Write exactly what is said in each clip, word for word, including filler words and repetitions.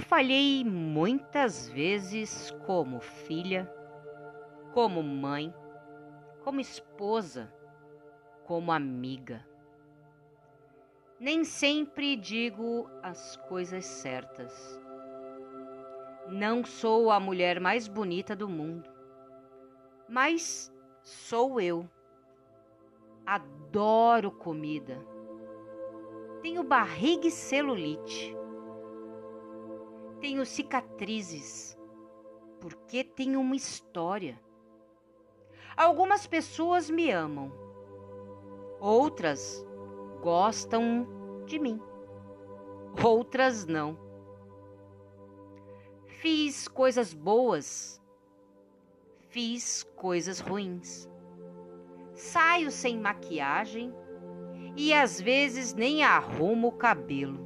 falhei muitas vezes como filha, como mãe, como esposa, como amiga. Nem sempre digo as coisas certas. Não sou a mulher mais bonita do mundo, mas sou eu. Adoro comida. Tenho barriga e celulite. Tenho cicatrizes, porque tenho uma história. Algumas pessoas me amam, outras gostam de mim, outras não. Fiz coisas boas, fiz coisas ruins. Saio sem maquiagem e às vezes nem arrumo o cabelo.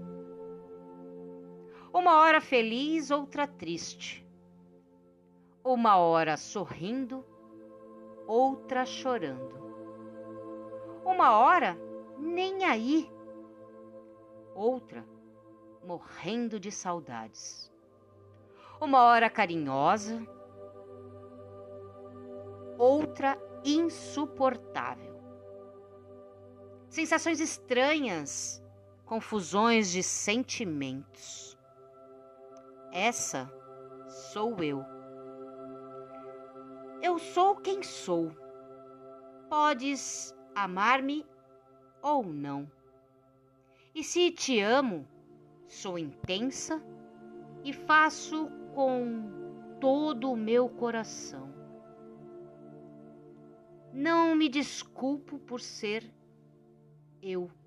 Uma hora feliz, outra triste. Uma hora sorrindo, outra chorando. Uma hora nem aí, outra morrendo de saudades. Uma hora carinhosa, outra insuportável. Sensações estranhas, confusões de sentimentos. Essa sou eu. Eu sou quem sou. Podes amar-me ou não. E se te amo, sou intensa e faço com todo o meu coração. Não me desculpo por ser eu.